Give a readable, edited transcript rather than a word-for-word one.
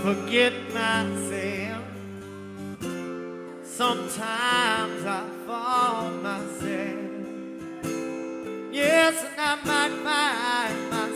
forget myself. Sometimes I fall myself. Yes, and I might find myself